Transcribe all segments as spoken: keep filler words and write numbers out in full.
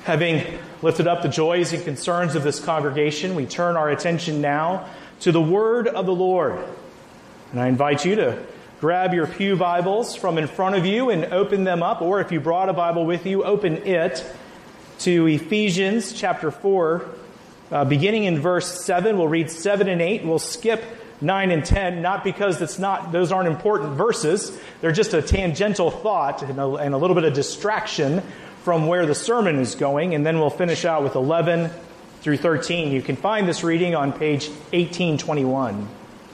Having lifted up the joys and concerns of this congregation, we turn our attention now to the Word of the Lord. And I invite you to grab your pew Bibles from in front of you and open them up, or if you brought a Bible with you, open it to Ephesians chapter four, uh, beginning in verse seven. We'll read seven and eight. We'll skip nine and ten, not because it's not; those aren't important verses. They're just a tangential thought and a, and a little bit of distraction from where the sermon is going, and then we'll finish out with eleven through thirteen. You can find this reading on page eighteen twenty-one.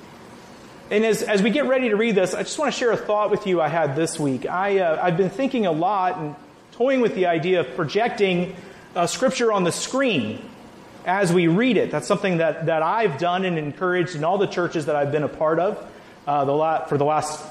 And as, as we get ready to read this, I just want to share a thought with you I had this week. I, uh, I've been thinking a lot and toying with the idea of projecting uh, Scripture on the screen as we read it. That's something that, that I've done and encouraged in all the churches that I've been a part of uh, the la- for the last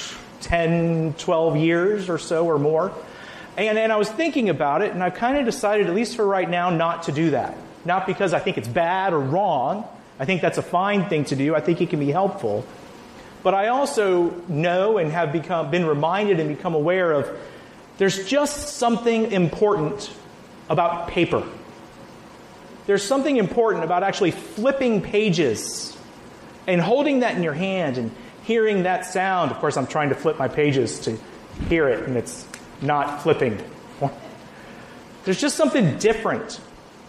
ten, twelve years or so or more. And, and I was thinking about it, and I've kind of decided, at least for right now, not to do that. Not because I think it's bad or wrong. I think that's a fine thing to do. I think it can be helpful. But I also know and have become been reminded and become aware of there's just something important about paper. There's something important about actually flipping pages and holding that in your hand and hearing that sound. Of course, I'm trying to flip my pages to hear it, and it's not flipping. There's just something different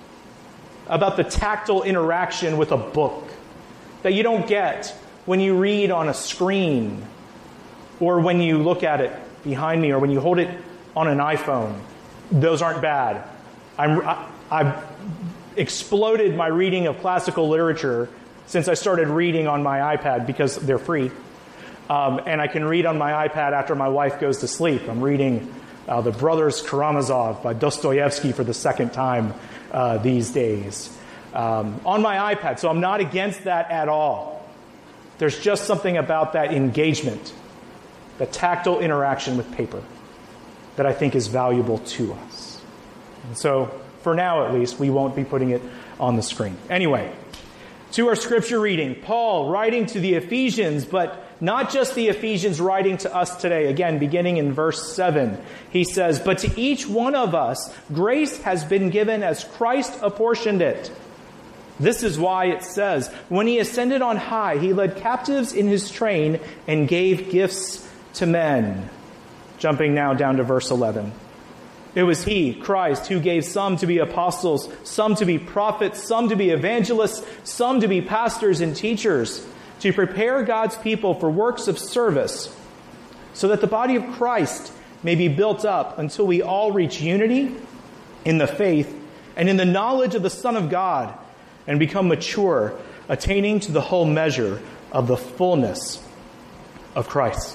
about the tactile interaction with a book that you don't get when you read on a screen or when you look at it behind me or when you hold it on an iPhone. Those aren't bad. I'm, I, I've exploded my reading of classical literature since I started reading on my iPad because they're free. Um, and I can read on my iPad after my wife goes to sleep. I'm reading uh, The Brothers Karamazov by Dostoevsky for the second time uh, these days um, on my iPad. So I'm not against that at all. There's just something about that engagement, the tactile interaction with paper, that I think is valuable to us. And so for now, at least, we won't be putting it on the screen. Anyway, to our scripture reading, Paul writing to the Ephesians, but not just the Ephesians writing to us today. Again, beginning in verse seven, he says, "But to each one of us, grace has been given as Christ apportioned it. This is why it says, when he ascended on high, he led captives in his train and gave gifts to men." Jumping now down to verse eleven. "It was he, Christ, who gave some to be apostles, some to be prophets, some to be evangelists, some to be pastors and teachers, to prepare God's people for works of service, so that the body of Christ may be built up until we all reach unity in the faith and in the knowledge of the Son of God, and become mature, attaining to the whole measure of the fullness of Christ."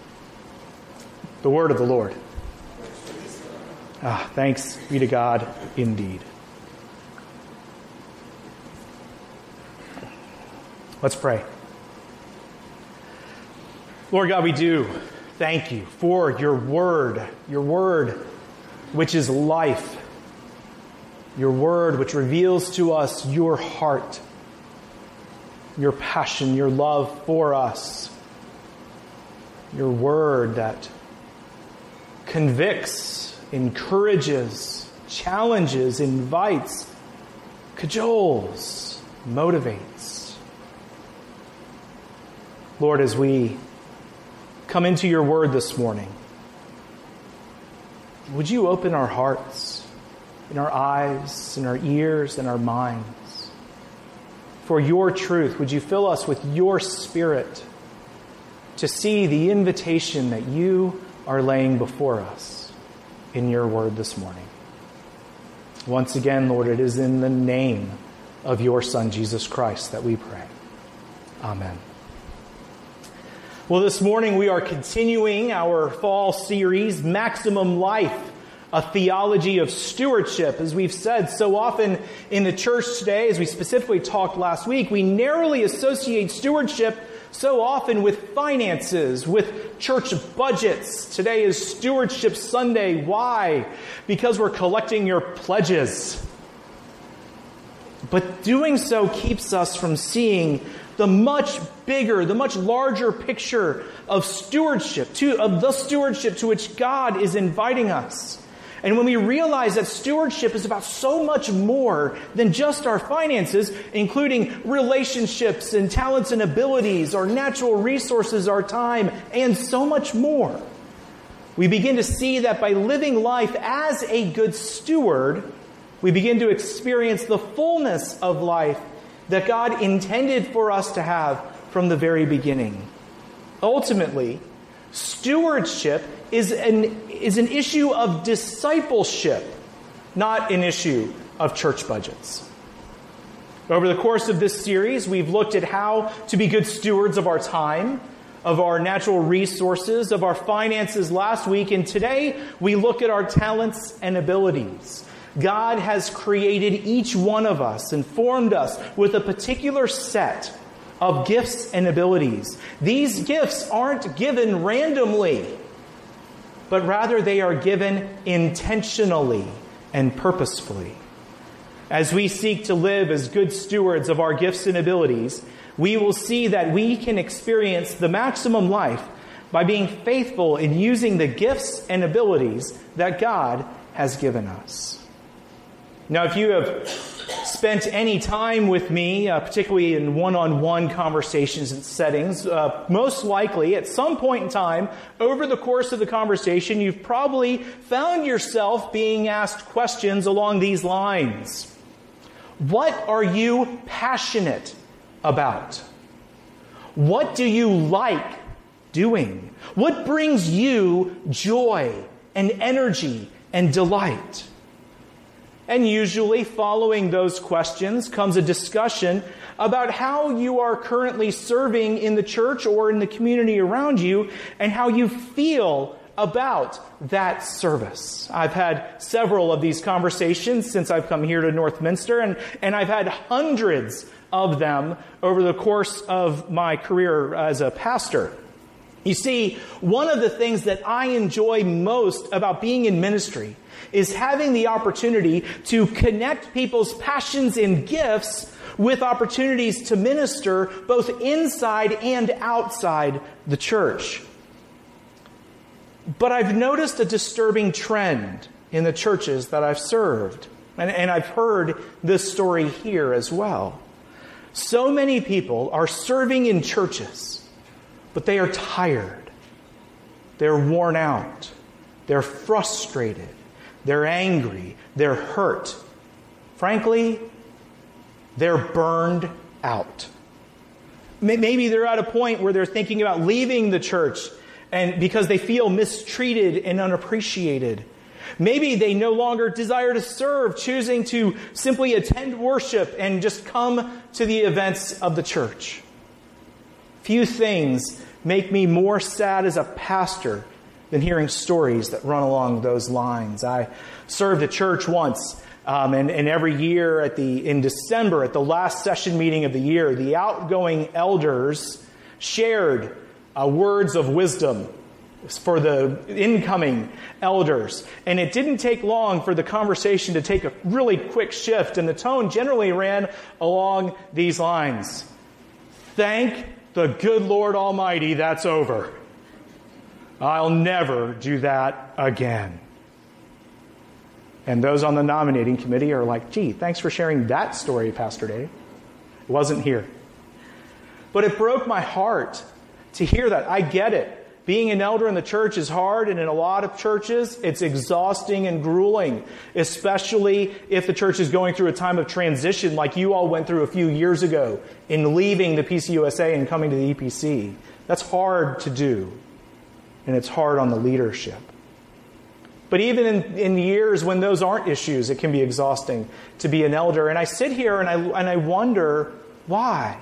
The word of the Lord. Ah, thanks be to God indeed. Let's pray. Lord God, we do thank you for your word, your word which is life, your word which reveals to us your heart, your passion, your love for us, your word that convicts, encourages, challenges, invites, cajoles, motivates. Lord, as we come into your word this morning, would you open our hearts, in our eyes, in our ears, in our minds for your truth? Would you fill us with your Spirit to see the invitation that you are laying before us in your word this morning? Once again, Lord, it is in the name of your Son, Jesus Christ, that we pray. Amen. Well, this morning we are continuing our fall series, Maximum Life, a theology of stewardship. As we've said so often in the church today, as we specifically talked last week, we narrowly associate stewardship so often with finances, with church budgets. Today is Stewardship Sunday. Why? Because we're collecting your pledges. But doing so keeps us from seeing the much bigger, the much larger picture of stewardship, to, of the stewardship to which God is inviting us. And when we realize that stewardship is about so much more than just our finances, including relationships and talents and abilities, our natural resources, our time, and so much more, we begin to see that by living life as a good steward, we begin to experience the fullness of life that God intended for us to have from the very beginning. Ultimately, stewardship is an, is an issue of discipleship, not an issue of church budgets. Over the course of this series, we've looked at how to be good stewards of our time, of our natural resources, of our finances last week, and today we look at our talents and abilities. God has created each one of us and formed us with a particular set of gifts and abilities. These gifts aren't given randomly, but rather they are given intentionally and purposefully. As we seek to live as good stewards of our gifts and abilities, we will see that we can experience the maximum life by being faithful in using the gifts and abilities that God has given us. Now, if you have spent any time with me, uh, particularly in one-on-one conversations and settings, uh, most likely at some point in time over the course of the conversation, you've probably found yourself being asked questions along these lines. What are you passionate about? What do you like doing? What brings you joy and energy and delight? And usually following those questions comes a discussion about how you are currently serving in the church or in the community around you and how you feel about that service. I've had several of these conversations since I've come here to Northminster, and, and I've had hundreds of them over the course of my career as a pastor. You see, one of the things that I enjoy most about being in ministry is having the opportunity to connect people's passions and gifts with opportunities to minister both inside and outside the church. But I've noticed a disturbing trend in the churches that I've served. And, and I've heard this story here as well. So many people are serving in churches, but they are tired. They're worn out. They're frustrated. They're angry. They're hurt. Frankly, they're burned out. Maybe they're at a point where they're thinking about leaving the church and because they feel mistreated and unappreciated. Maybe they no longer desire to serve, choosing to simply attend worship and just come to the events of the church. Few things make me more sad as a pastor than hearing stories that run along those lines. I served a church once, um, and, and every year at the in December, at the last session meeting of the year, the outgoing elders shared uh, words of wisdom for the incoming elders. And it didn't take long for the conversation to take a really quick shift, and the tone generally ran along these lines. Thank the good Lord Almighty, that's over. I'll never do that again. And those on the nominating committee are like, gee, thanks for sharing that story, Pastor Dave. It wasn't here. But it broke my heart to hear that. I get it. Being an elder in the church is hard, and in a lot of churches, it's exhausting and grueling, especially if the church is going through a time of transition like you all went through a few years ago in leaving the P C U S A and coming to the E P C. That's hard to do, and it's hard on the leadership. But even in, in years when those aren't issues, it can be exhausting to be an elder. And I sit here and I, and I wonder, why?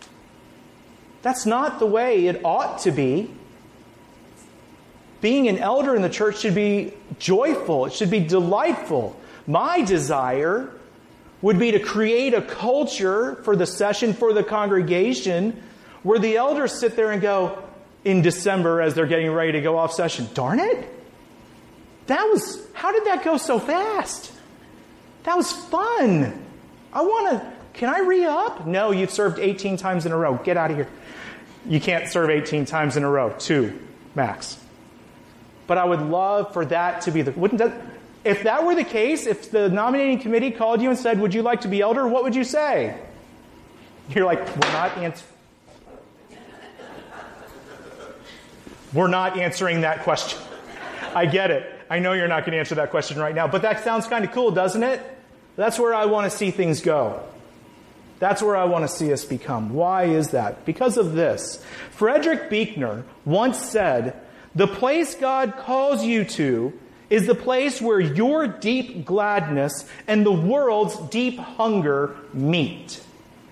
That's not the way it ought to be. Being an elder in the church should be joyful. It should be delightful. My desire would be to create a culture for the session, for the congregation, where the elders sit there and go, in December as they're getting ready to go off session, darn it, that was, how did that go so fast? That was fun. I want to, can I re-up? No, you've served eighteen times in a row. Get out of here. You can't serve eighteen times in a row. Two, max. But I would love for that to be the, wouldn't that, If that were the case, if the nominating committee called you and said, would you like to be elder, what would you say? You're like, we're not answering. We're not answering that question. I get it. I know you're not going to answer that question right now, but that sounds kind of cool, doesn't it? That's where I want to see things go. That's where I want to see us become. Why is that? Because of this. Frederick Buechner once said, the place God calls you to is the place where your deep gladness and the world's deep hunger meet.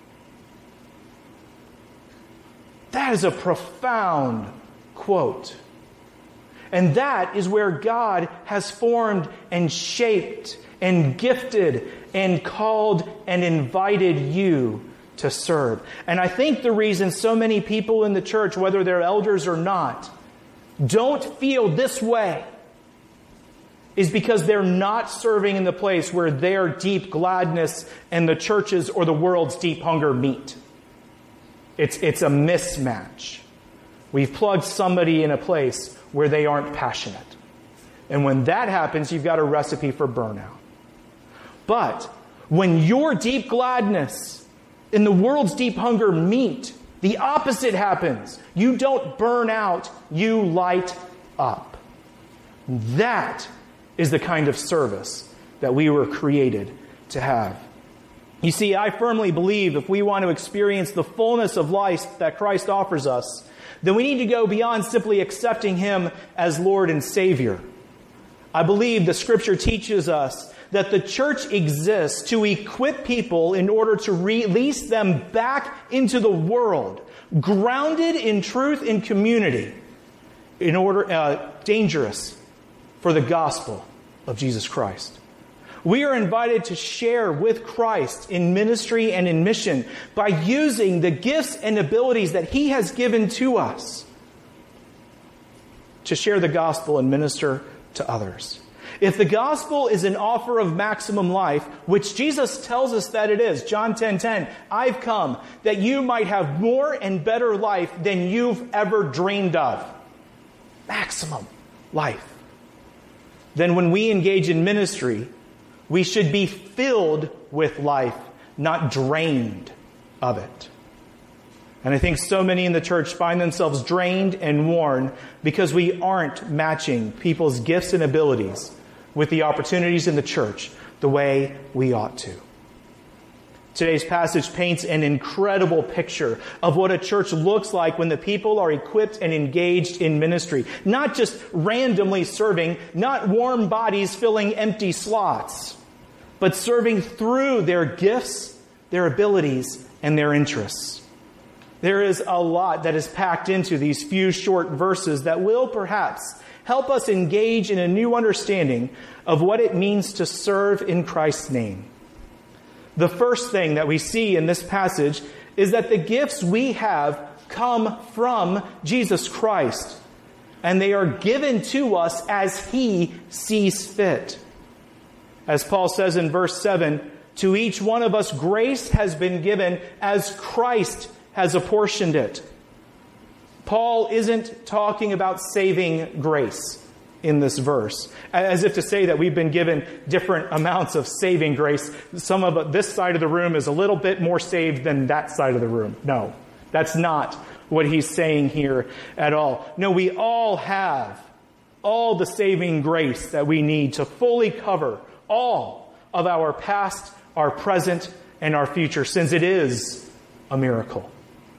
That is a profound quote. And that is where God has formed and shaped and gifted and called and invited you to serve. And I think the reason so many people in the church, whether they're elders or not, don't feel this way is because they're not serving in the place where their deep gladness and the church's or the world's deep hunger meet. It's, it's a mismatch. We've plugged somebody in a place where they aren't passionate. And when that happens, you've got a recipe for burnout. But when your deep gladness and the world's deep hunger meet, the opposite happens. You don't burn out, you light up. That is the kind of service that we were created to have. You see, I firmly believe if we want to experience the fullness of life that Christ offers us, then we need to go beyond simply accepting Him as Lord and Savior. I believe the Scripture teaches us that the church exists to equip people in order to release them back into the world, grounded in truth and community, in order uh, dangerous for the gospel of Jesus Christ. We are invited to share with Christ in ministry and in mission by using the gifts and abilities that He has given to us to share the gospel and minister to others. If the gospel is an offer of maximum life, which Jesus tells us that it is, John ten ten, I've come that you might have more and better life than you've ever dreamed of. Maximum life. Then when we engage in ministry, we should be filled with life, not drained of it. And I think so many in the church find themselves drained and worn because we aren't matching people's gifts and abilities with the opportunities in the church the way we ought to. Today's passage paints an incredible picture of what a church looks like when the people are equipped and engaged in ministry. Not just randomly serving, not warm bodies filling empty slots, but serving through their gifts, their abilities, and their interests. There is a lot that is packed into these few short verses that will perhaps help us engage in a new understanding of what it means to serve in Christ's name. The first thing that we see in this passage is that the gifts we have come from Jesus Christ, and they are given to us as He sees fit. As Paul says in verse seven, to each one of us grace has been given as Christ has apportioned it. Paul isn't talking about saving grace in this verse, as if to say that we've been given different amounts of saving grace. Some of this side of the room is a little bit more saved than that side of the room. No, that's not what he's saying here at all. No, we all have all the saving grace that we need to fully cover all of our past, our present, and our future sins. It is a miracle.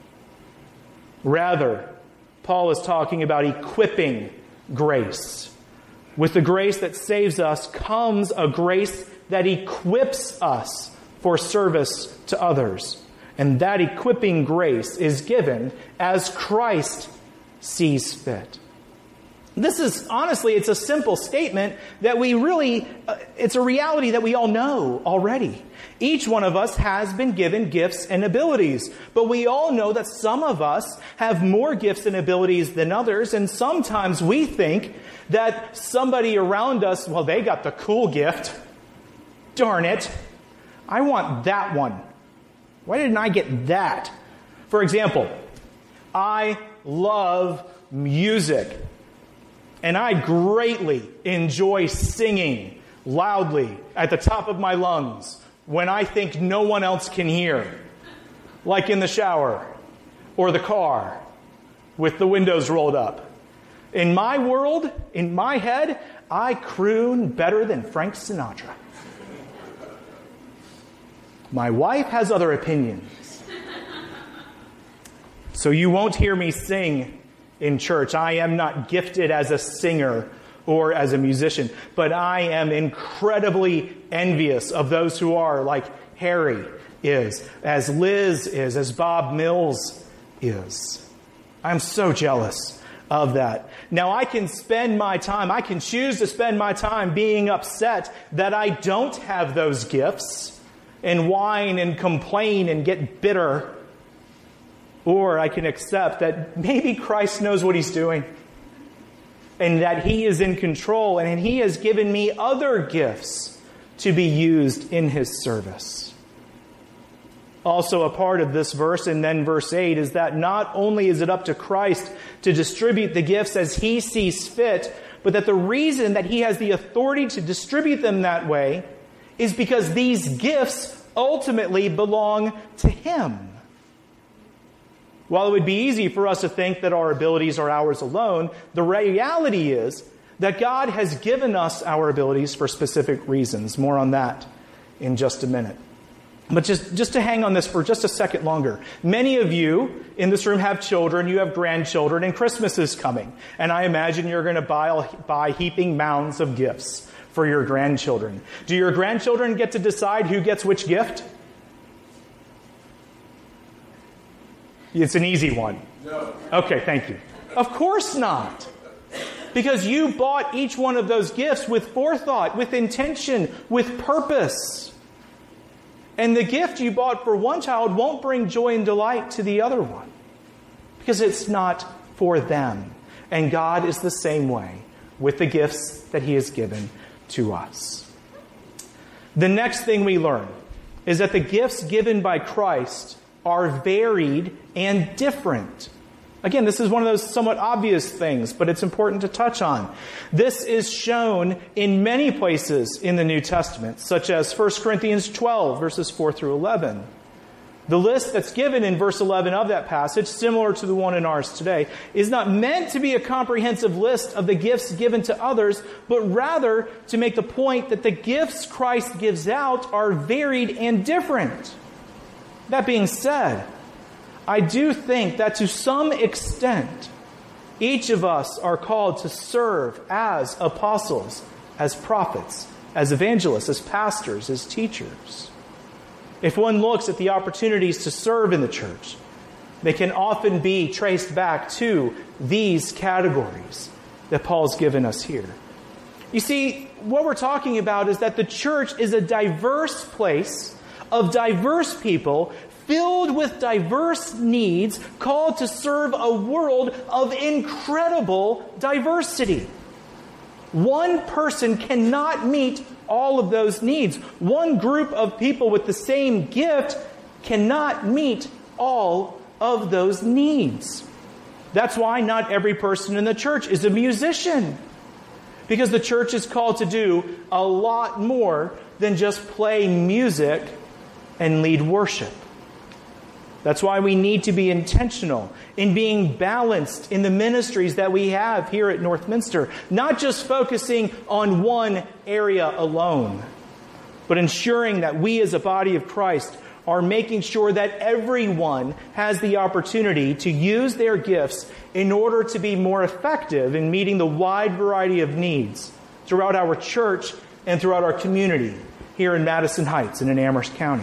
Rather, Paul is talking about equipping grace. With the grace that saves us comes a grace that equips us for service to others. And that equipping grace is given as Christ sees fit. This is, honestly, it's a simple statement that we really, uh, it's a reality that we all know already. Each one of us has been given gifts and abilities, but we all know that some of us have more gifts and abilities than others, and sometimes we think that somebody around us, well, they got the cool gift. Darn it. I want that one. Why didn't I get that? For example, I love music. And I greatly enjoy singing loudly at the top of my lungs when I think no one else can hear, like in the shower or the car with the windows rolled up. In my world, in my head, I croon better than Frank Sinatra. My wife has other opinions. So you won't hear me sing in church. I am not gifted as a singer or as a musician, but I am incredibly envious of those who are, like Harry is, as Liz is, as Bob Mills is. I'm so jealous of that. Now I can spend my time, I can choose to spend my time being upset that I don't have those gifts and whine and complain and get bitter. Or I can accept that maybe Christ knows what He's doing and that He is in control and He has given me other gifts to be used in His service. Also a part of this verse and then verse eight is that not only is it up to Christ to distribute the gifts as He sees fit, but that the reason that He has the authority to distribute them that way is because these gifts ultimately belong to Him. While it would be easy for us to think that our abilities are ours alone, the reality is that God has given us our abilities for specific reasons. More on that in just a minute. But just, just to hang on this for just a second longer. Many of you in this room have children, you have grandchildren, and Christmas is coming. And I imagine you're going to buy, buy heaping mounds of gifts for your grandchildren. Do your grandchildren get to decide who gets which gift? It's an easy one. No. Okay, thank you. Of course not. Because you bought each one of those gifts with forethought, with intention, with purpose. And the gift you bought for one child won't bring joy and delight to the other one. Because it's not for them. And God is the same way with the gifts that He has given to us. The next thing we learn is that the gifts given by Christ are varied and different. Again, this is one of those somewhat obvious things, but it's important to touch on. This is shown in many places in the New Testament, such as First Corinthians twelve, verses four through eleven. The list that's given in verse eleven of that passage, similar to the one in ours today, is not meant to be a comprehensive list of the gifts given to others, but rather to make the point that the gifts Christ gives out are varied and different. That being said, I do think that to some extent, each of us are called to serve as apostles, as prophets, as evangelists, as pastors, as teachers. If one looks at the opportunities to serve in the church, they can often be traced back to these categories that Paul's given us here. You see, what we're talking about is that the church is a diverse place of diverse people filled with diverse needs, called to serve a world of incredible diversity. One person cannot meet all of those needs. One group of people with the same gift cannot meet all of those needs. That's why not every person in the church is a musician. Because the church is called to do a lot more than just play music and lead worship. That's why we need to be intentional in being balanced in the ministries that we have here at Northminster. Not just focusing on one area alone, but ensuring that we as a body of Christ are making sure that everyone has the opportunity to use their gifts in order to be more effective in meeting the wide variety of needs throughout our church and throughout our community here in Madison Heights and in Amherst County.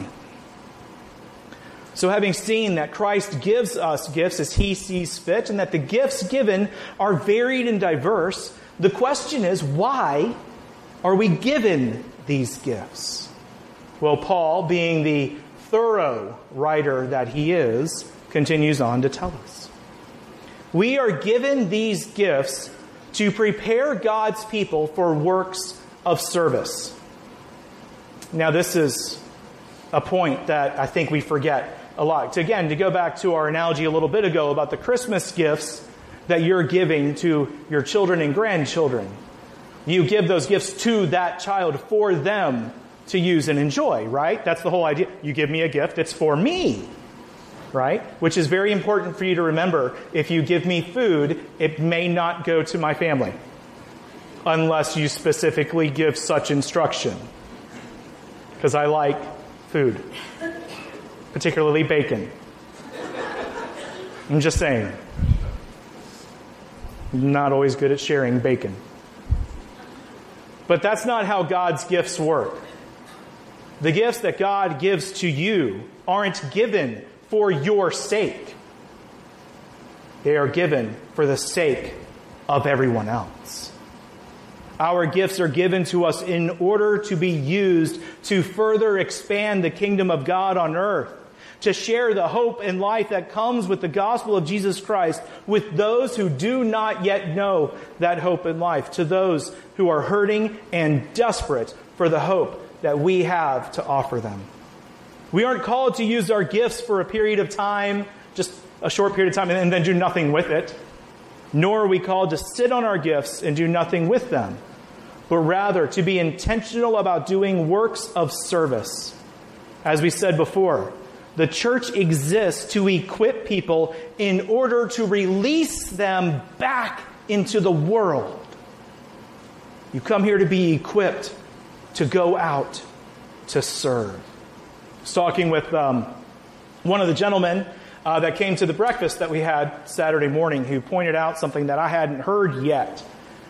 So having seen that Christ gives us gifts as He sees fit and that the gifts given are varied and diverse, the question is, why are we given these gifts? Well, Paul, being the thorough writer that he is, continues on to tell us. We are given these gifts to prepare God's people for works of service. Now, this is a point that I think we forget a lot. To, again, to go back to our analogy a little bit ago about the Christmas gifts that you're giving to your children and grandchildren. You give those gifts to that child for them to use and enjoy, right? That's the whole idea. You give me a gift, it's for me, right? Which is very important for you to remember. If you give me food, it may not go to my family unless you specifically give such instruction. Because I like food, particularly bacon. I'm just saying. I'm not always good at sharing bacon. But that's not how God's gifts work. The gifts that God gives to you aren't given for your sake. They are given for the sake of everyone else. Our gifts are given to us in order to be used to further expand the kingdom of God on earth, to share the hope and life that comes with the gospel of Jesus Christ with those who do not yet know that hope and life, to those who are hurting and desperate for the hope that we have to offer them. We aren't called to use our gifts for a period of time, just a short period of time, and then do nothing with it. Nor are we called to sit on our gifts and do nothing with them, but rather to be intentional about doing works of service. As we said before, the church exists to equip people in order to release them back into the world. You come here to be equipped to go out to serve. I was talking with um, one of the gentlemen uh, that came to the breakfast that we had Saturday morning, who pointed out something that I hadn't heard yet.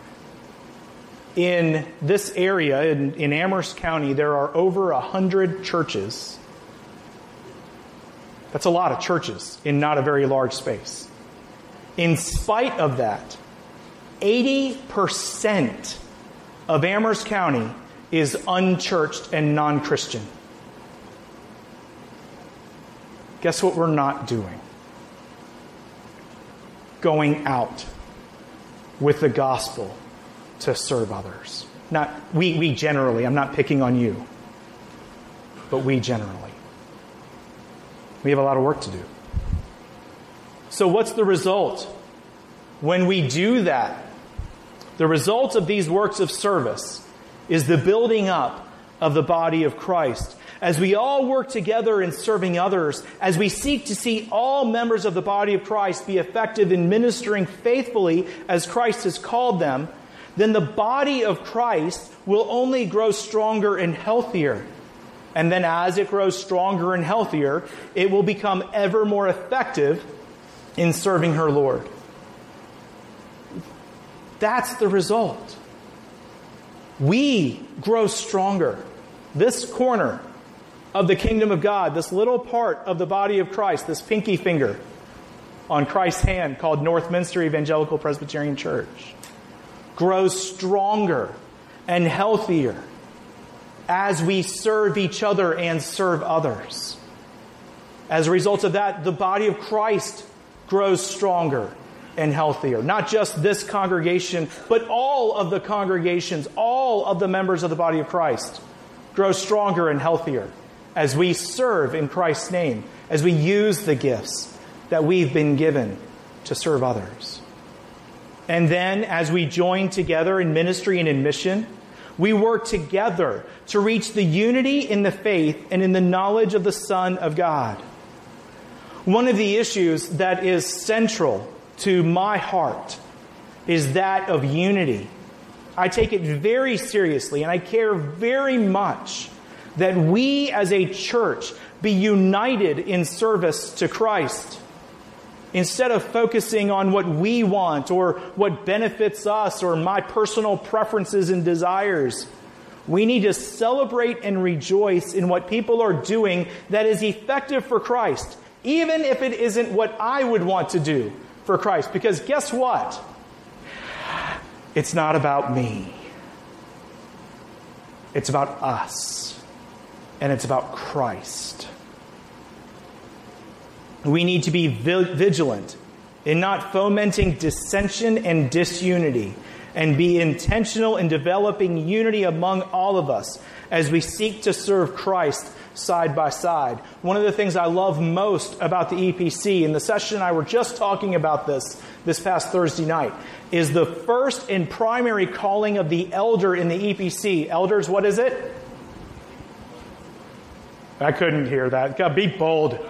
In this area, in, in Amherst County, there are over a hundred churches. That's a lot of churches in not a very large space. In spite of that, eighty percent of Amherst County is unchurched and non-Christian. Guess what we're not doing? Going out with the gospel to serve others. Not we, we generally, I'm not picking on you, but we generally. We have a lot of work to do. So what's the result when we do that? The result of these works of service is the building up of the body of Christ. As we all work together in serving others, as we seek to see all members of the body of Christ be effective in ministering faithfully as Christ has called them, then the body of Christ will only grow stronger and healthier. And then as it grows stronger and healthier, it will become ever more effective in serving her Lord. That's the result. We grow stronger. This corner of the kingdom of God, this little part of the body of Christ, this pinky finger on Christ's hand called Northminster Evangelical Presbyterian Church, grows stronger and healthier as we serve each other and serve others. As a result of that, the body of Christ grows stronger and healthier. Not just this congregation, but all of the congregations, all of the members of the body of Christ grow stronger and healthier as we serve in Christ's name, as we use the gifts that we've been given to serve others. And then as we join together in ministry and in mission, we work together to reach the unity in the faith and in the knowledge of the Son of God. One of the issues that is central to my heart is that of unity. I take it very seriously, and I care very much that we as a church be united in service to Christ. Instead of focusing on what we want or what benefits us or my personal preferences and desires, we need to celebrate and rejoice in what people are doing that is effective for Christ, even if it isn't what I would want to do for Christ. Because guess what? It's not about me. It's about us. And it's about Christ. We need to be vigilant in not fomenting dissension and disunity and be intentional in developing unity among all of us as we seek to serve Christ side by side. One of the things I love most about the E P C, and the session and I were just talking about this this past Thursday night, is the first and primary calling of the elder in the E P C. Elders, what is it? I couldn't hear that. God, be bold.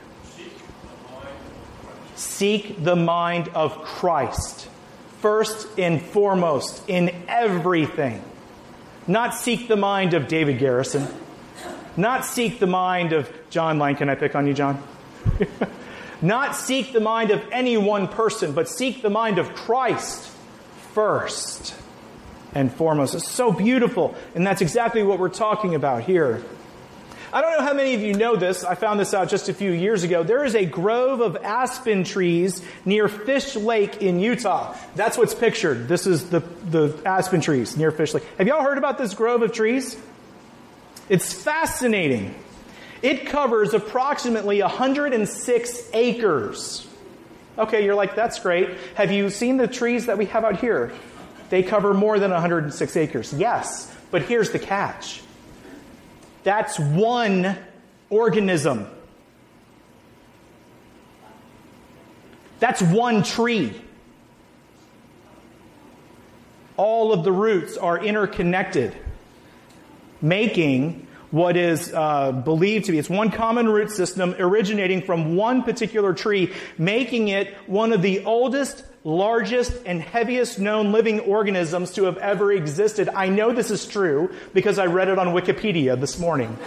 Seek the mind of Christ. First and foremost in everything. Not seek the mind of David Garrison. Not seek the mind of John Lang. Can I pick on you, John? Not seek the mind of any one person, but seek the mind of Christ first and foremost. It's so beautiful, and that's exactly what we're talking about here. I don't know how many of you know this. I found this out just a few years ago. There is a grove of aspen trees near Fish Lake in Utah. That's what's pictured. This is the, the aspen trees near Fish Lake. Have y'all heard about this grove of trees? It's fascinating. It covers approximately one hundred six acres. Okay, you're like, that's great. Have you seen the trees that we have out here? They cover more than one hundred six acres. Yes, but here's the catch. That's one organism. That's one tree. All of the roots are interconnected, making what is uh, believed to be, it's one common root system originating from one particular tree, making it one of the oldest, largest, and heaviest known living organisms to have ever existed. I know this is true because I read it on Wikipedia this morning.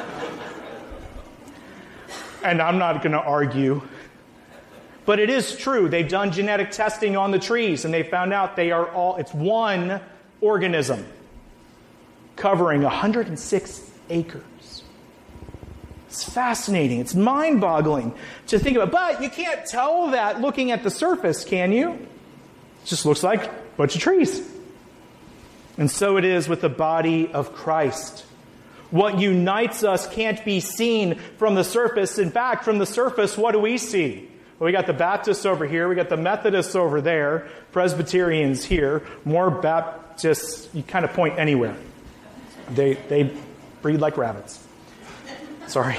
And I'm not going to argue. But it is true. They've done genetic testing on the trees, and they found out they are all, it's one organism covering one hundred six acres. It's fascinating. It's mind-boggling to think about. But you can't tell that looking at the surface, can you? It just looks like a bunch of trees. And so it is with the body of Christ. What unites us can't be seen from the surface. In fact, from the surface, what do we see? Well, we got the Baptists over here. We got the Methodists over there. Presbyterians here. More Baptists. You kind of point anywhere. They they breed like rabbits. Sorry.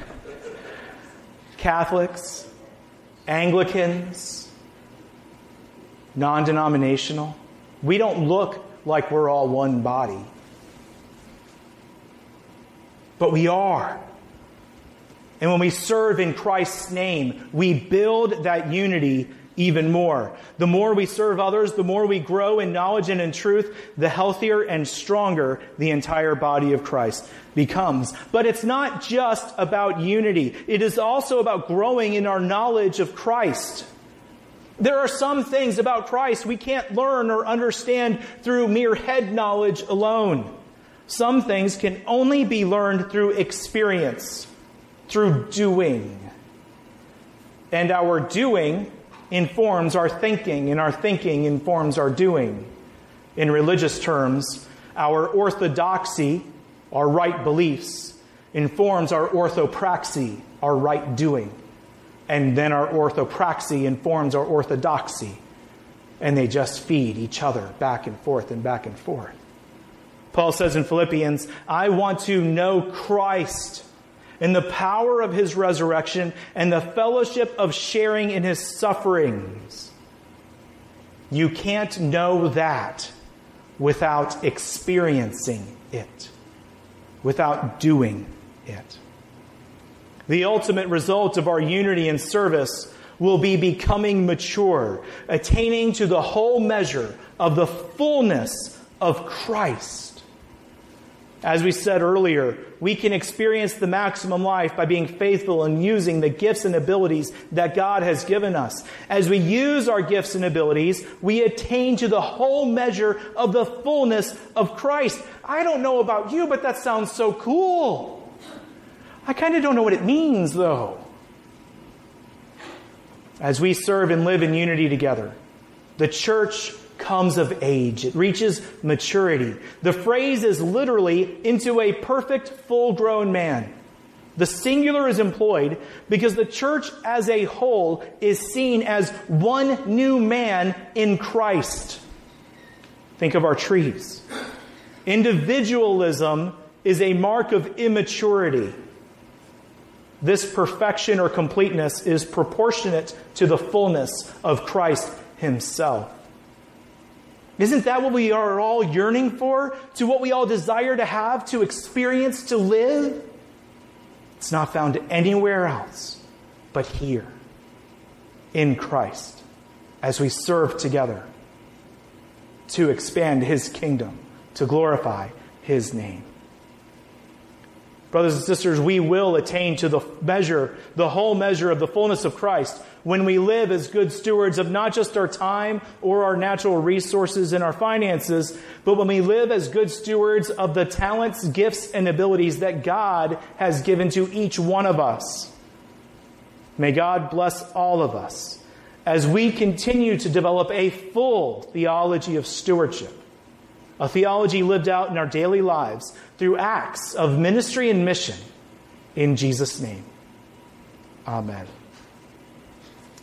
Catholics, Anglicans, non-denominational. We don't look like we're all one body. But we are. And when we serve in Christ's name, we build that unity even more. The more we serve others, the more we grow in knowledge and in truth, the healthier and stronger the entire body of Christ becomes. But it's not just about unity. It is also about growing in our knowledge of Christ. There are some things about Christ we can't learn or understand through mere head knowledge alone. Some things can only be learned through experience, through doing. And our doing informs our thinking, and our thinking informs our doing. In religious terms, our orthodoxy, our right beliefs, informs our orthopraxy, our right doing. And then our orthopraxy informs our orthodoxy. And they just feed each other back and forth and back and forth. Paul says in Philippians, I want to know Christ in the power of His resurrection and the fellowship of sharing in His sufferings. You can't know that without experiencing it, without doing it. The ultimate result of our unity and service will be becoming mature, attaining to the whole measure of the fullness of Christ. As we said earlier, we can experience the maximum life by being faithful and using the gifts and abilities that God has given us. As we use our gifts and abilities, we attain to the whole measure of the fullness of Christ. I don't know about you, but that sounds so cool. I kind of don't know what it means, though. As we serve and live in unity together, the church comes of age. It reaches maturity. The phrase is literally into a perfect, full-grown man. The singular is employed because the church as a whole is seen as one new man in Christ. Think of our trees. Individualism is a mark of immaturity. This perfection or completeness is proportionate to the fullness of Christ himself. Isn't that what we are all yearning for? To what we all desire to have, to experience, to live? It's not found anywhere else but here, in Christ, as we serve together to expand his kingdom, to glorify his name. Brothers and sisters, we will attain to the measure, the whole measure of the fullness of Christ when we live as good stewards of not just our time or our natural resources and our finances, but when we live as good stewards of the talents, gifts, and abilities that God has given to each one of us. May God bless all of us as we continue to develop a full theology of stewardship, a theology lived out in our daily lives through acts of ministry and mission. In Jesus' name, amen.